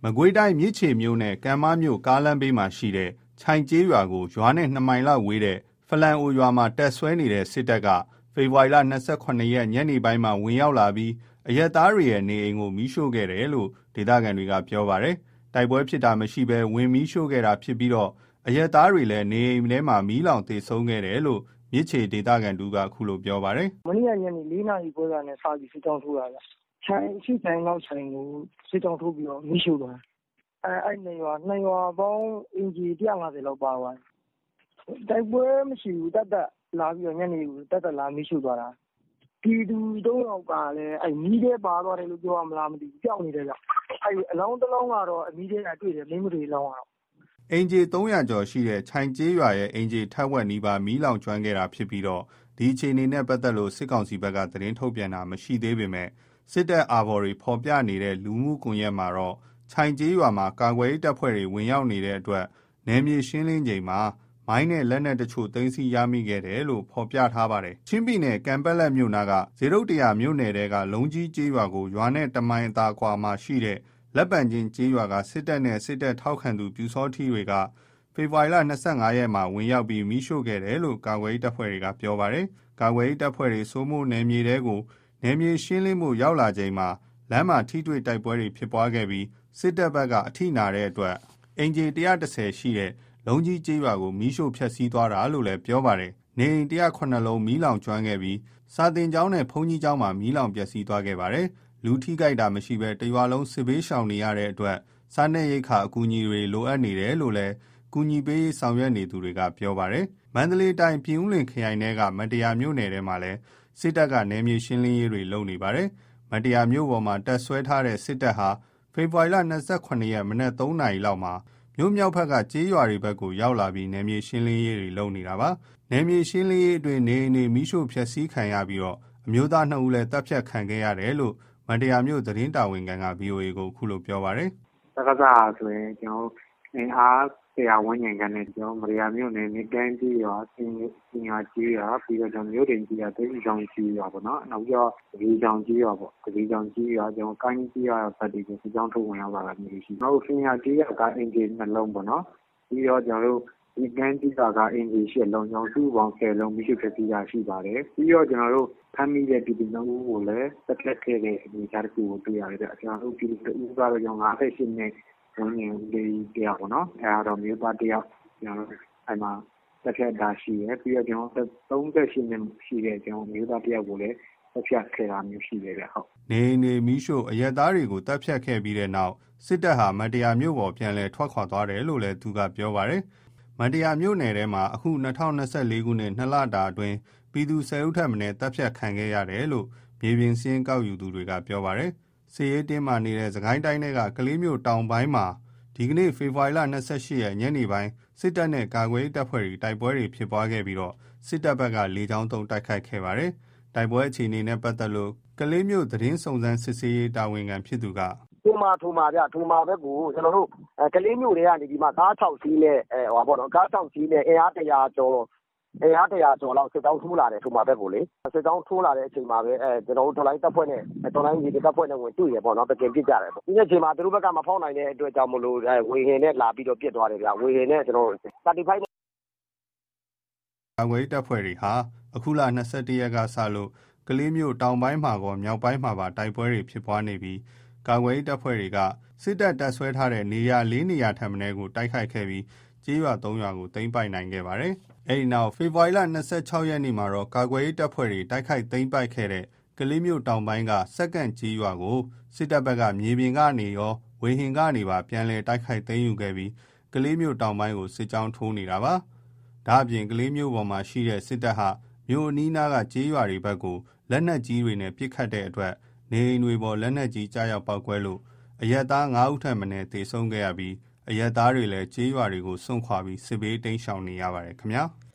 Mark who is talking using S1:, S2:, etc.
S1: မကွေးတိုင်းမြစ်ချေမြို့နဲ့ကံမမြို့ကားလမ်းဘေးမှာရှိတဲ့ခြိုင်ကျေးရွာကိုရွာနဲ့2မိုင်လောက်ဝေးတဲ့ဖလန်အိုရွာမှာတပ်ဆွဲနေတဲ့စစ်တပ်ကဖေဖော်ဝါရီလ28ရက်ညနေပိုင်းမှာဝင်ရောက်လာပြီးအရပ်သားတွေရဲ့နေအိမ်ကိုမီးရှို့ခဲ့တယ်လို့ဒေသခံတွေကပြောပါတယ်။တိုက်ပွဲဖြစ်တာမရှိဘဲဝင်မီးရှို့ခဲ့တာဖြစ်ပြီးတော့အရပ်သားတွေလည်းနေအိမ်ထဲမှာမီးလောင်သေဆုံးခဲ့တယ်လို့မြစ်ချေဒေသခံတူကခုလိုပြောပါတယ်
S2: ။မနေ့ကညနေ4 နာရီခွဲကနဲ့စပြီးစစ်ကြောင်းထိုးတာဗျ။ခြိုင်ရှိခြိုင်လောက်ခြိုင်ကိုစစ်ကြောင်းထိုးပြီးတော့မီးရှို့သွားတယ်။အဲ့2ရွာပေါင်းအင်ဂျီ150လောက်ပါသွားတယ်။တိုက်ပွဲမရှိဘူးတတ်လာပြီးတော့ညနေတတ်လာမီးရှို့သွားတာ။ပြည်သူ3ယောက်ကလည်းအဲ့မီးထဲပါသွားတယ်လို့ပြောရမလားမသိဘူးကြောက်နေတယ်ဗျ။အဲ့အလောင်းတစ်လုံးကတော့အမီးထဲကတွေ့တယ်မင်းမတွေလောင်းအောင်
S1: အင်ဂျီ300ကျော်ရှိတဲ့ခြိုင်ကျေးရွာရဲ့အင်ဂျီထက်ဝက်နီးပါးမီးလောင်ကျွမ်းခဲ့တာဖြစ်ပြီးတော့ဒီအခြေအနေနဲ့ပတ်သက်လို့စစ်ကောင်စီဘက်ကသတင်းထုတ်ပြန်တာမရှိသေးပေမဲ့စစ်တပ်အာဘော်တွေဖော်ပြနေတဲ့လူမှုကွန်ရက်မှာတော့ခြိုင်ကျေးရွာမှာကာကွယ်ရေးတပ်ဖွဲ့တွေဝင်ရောက်နေတဲ့အတွက်နယ်မြေရှင်းလင်းချိန်မှာမိုင်းနဲ့လက်နက်တချို့သိမ်းဆည်းရမိခဲ့တယ်လို့ဖော်ပြထားပါတယ်။ချင်းပြည်နယ်ကံပက်လက်မြို့နာကဇေရုတ်တရာမြို့နယ်တဲကလုံးကြီးကျေးရွာကိုရွာနဲ့တမိုင်အသာကွာမှာရှိတဲ့လက်ပံချင်းကျေးရွာကစစ်တပ်နဲ့စစ်တပ်ထောက်ခံသူပြူစောထီတွေကဖေဖော်ဝါရီလ25ရက်မှာဝင်ရောက်ပြီးမီးရှို့ခဲ့တယ်လို့ကာကွယ်ရေးတပ်ဖွဲ့တွေကပြောပါတယ်။ကာကွယ်ရေးတပ်ဖွဲ့တွေစိုးမိုးနယ်မြေတဲကိုနယ်မြေရှင်းလင်းမှုရောက်လာချိန်မှာလမ်းမှာထိတွေ့တိုက်ပွဲတွေဖြစ်ပွားခဲ့ပြီးစစ်တပ်ဘက်ကအထိနာတဲ့အတွက်အင်ဂျီ110ရှိတဲ့လုံးကြီးကျေးရွာကိုမီးရှို့ဖျက်ဆီးသွားတာလို့လည်းပြောပါတယ်။နေအိမ်109လုံးမီးလောင်ကျွမ်းခဲ့ပြီးစာတင်ကျောင်းနဲ့ဘုန်းကြီးကျောင်းမှာမီးလောင်ပျက်စီးသွားခဲ့ပါတယ်။လူထိကြိုက်တာမရှိဘဲတရွာလုံးစစ်ဘေးရှောင်နေရတဲ့အတွက်စားနပ်ရိက္ခာအကူအညီတွေလိုအပ်နေတယ်လို့လည်းကူညီပေးရေးဆောင်ရွက်နေသူတွေကပြောပါတယ်။မန္တလေးတိုင်းပြည်ဦးလွင်ခရိုင်ထဲကမတရားမြို့နယ်ထဲမှာလည်းစစ်တပ်ကနယ်မြေရှင်းလင်းရေးတွေလုပ်နေပါတယ်။မတရားမြို့ပေါ်မှာတပ်ဆွဲထားတဲ့စစ်တပ်ဟာဖေဖော်ဝါရီလ28ရက်မနက်3နာရီလောက်မှာမြို့မြောက်ဘက်ကကျေးရွာတွေဘက်ကိုရောက်လာပြီးနယ်မြေရှင်းလင်းရေးတွေလုပ်နေတာပါ။နယ်မြေရှင်းလင်းရေးအတွင်းနေအိမ်တွေမီးရှို့ဖျက်ဆီးခံရပြီးတော့အမျိုးသား2ဦးလည်းတပ်ဖြတ်ခံခဲ့ရတယ်လို့မတရားမြို့သတင်းတာဝန်ခံက VOA ကိုခုလိုပြောပါတယ်
S3: ။တက္ကသိုလ်ဆိုရင်ကျွန်တော်အင်အား100ဝန်းကျင်ကနေကျွန်တော်မရမြို့နယ်မြေတန်းကြီးရွာစင်ရွာကြီးရွာပြီးတော့မြို့တင်ကြီးရွာတိတ်ဆောင်ကြီးရွာပေါ့နော်နောက်ပြီးတော့ဒီဆောင်ကြီးရွာပေါ့ဒီဆောင်ကြီးရွာကျွန်တော်ကိုင်းကြီးရွာပတ်တီကိုကြောင်းထုတ်ဝင်ရောက်လာတာမျိုးရှိနောက်စင်ရွာကြီးရွာကအင်ဂျင်နှလုံးပေါ့နော်ပြီးတော့ကျွန်တော်တို့ဒီကန်းကြီးကအင်ဂျင်8လုံးကျွန်တော်စုပေါင်း10လုံးမရှိဖြစ်ပြီးရရှိပါတယ်ပြီးတော့ကျွန်တော်တို့ဖမ်းမိတဲ့ပြည်သူနှုတ်ကိုလည်းတက်လက်ခဲ့တဲ့အနေအထားတစ်ခုကိုတွေ့ရတယ်ကျွန်တော်တို့ပြည်သူဦးကတော့ကျွန်တော်58နှစ်ဝင်နေလေးတရားပေါ့နော်အဲတော့မြို့သားတယောက်ကျွန်တော်အဲ့မှာတက်ဖြတ်တာရှိရပြီးတော့ကျွန်တော်38နှစ်ရှိတဲ့ကျွန်တော်မြို့သားတယောက်ကိုလည်းတက်ဖြတ်ခဲ့တာမျိုးရှိတယ်ဗျဟုတ်
S1: နေမီးရှို့အရက်သားတွေကိုတက်ဖြတ်ခဲ့ပြီးတဲ့နောက်စစ်တပ်ဟာမတရားမြို့ပေါ်ပြန်လဲထွက်ခွာသွားတယ်လို့လည်းသူကပြောပါတယ်မတရားမြို့နယ်ထဲမှာအခု2024ခုနှစ်2လတာအတွင်းပြည်သူ10ဦးထက်မနည်းတပ်ဖြတ်ခံခဲ့ရတယ်လို့မြေပြင်စင်းကောက်ယူသူတွေကပြောပါတယ်စစ်ရေးတင်းမာနေတဲ့စကိုင်းတိုင်းကကလေးမြို့တောင်ပိုင်းမှာဒီကနေ့ဖေဖော်ဝါရီလ28ရက်ညနေပိုင်းစစ်တပ်နဲ့ကာကွယ်ရေးတပ်ဖွဲ့တွေတိုက်ပွဲတွေဖြစ်ပွားခဲ့ပြီးတော့စစ်တပ်ဘက်ကလေကြောင်းသုံးတိုက်ခိုက်ခဲ့ပါတယ်။တိုက်ပွဲအခြေအနေနဲ့ပတ်သက်လို့ကလေးမြို့သတင်းစုံစမ်းစစ်ဆေးရေးတာဝန်ခံဖြစ်သူက
S2: ထိုမှာဗျထိုမှာဘက်ကိုကျွန်တော်တို့ကလေးမြို့တွေကနေဒီမှာကား6စီးနဲ့ပေါ့နော်ကား6စီးနဲ့အင်အား100ကျော်လောက်စစ်တောင်းထိုးလာတယ်ထိုမှာဘက်ကိုလေစစ်တောင်းထိုးလာတဲ့အချိန်မှာပဲကျွန်တော်တို့တော်လိုင်းတပ်ဖွဲ့နဲ့တော်လိုင်းကြီးတပ်ဖွဲ့နဲ့ဝင်တွေ့ရပေါ့နော်တကယ်ပြစ်ကြတယ်ပေါ့ဒီနေ့ချိန်မှာသူတို့ဘက်ကမဖောက်နိုင်တဲ့အတွက်ကြောင့်မလို့ဝေဟင်နဲ့လာပြီးတော့ပြစ်သွားတယ်ဗျဝေဟင်နဲ့ကျွန်တော်35နဲ့
S1: ကာကွယ်တပ်ဖွဲ့တွေဟာအခုလ21ရက်ကစလို့ကလေးမြို့တောင်ပိုင်းမှာကောမြောက်ပိုင်းမှာပါတိုက်ပွဲတွေဖြစ်ပွားနေပြီးကာကွယ်တပ်ဖွဲ့တွေကစစ်တပ်တပ်ဆွဲထားတဲ့နေရာ4နေရာထပ်မံကိုတိုက်ခိုက်ခဲ့ပြီးကျေးရွာ3ရွာကိုသိမ်းပိုက်နိုင်ခဲ့ပါတယ်။အဲဒီနောက်ဖေဖော်ဝါရီလ26ရက်နေ့မှာတော့ကာကွယ်ရေးတပ်ဖွဲ့တွေတိုက်ခိုက်သိမ်းပိုက်ခဲ့တဲ့ကလေးမြို့တောင်ပိုင်းကစက္ကန့်ကျေးရွာကိုစစ်တပ်ဘက်ကမြေပြင်ကနေရောဝေဟင်ကနေပါပြန်လည်တိုက်ခိုက်သိမ်းယူခဲ့ပြီးကလေးမြို့တောင်ပိုင်းကိုစစ်ကြောင်းထိုးနေတာပါ။ဒါ့အပြင်ကလေးမြို့ပေါ်မှာရှိတဲ့စစ်တပ်ဟာမြို့အနီးနားကကျေးရွာတွေဘက်ကိုလက်နက်ကြီးတွေနဲ့ပစ်ခတ်တဲ့အတွက်နေအိမ်တွေပေါ်လက်နက်ကြီးကြားရောက်ပောက်ကွဲလို့အရက်သား9ဦးထက်မနည်းသေဆုံးခဲ့ရပြီးအရက်သားတွေလည်းကျေးရွာတွေကိုစွန့်ခွာပြီးစစ်ဘေးတိမ်းရှောင်နေရပါတယ်ခင်ဗျာ။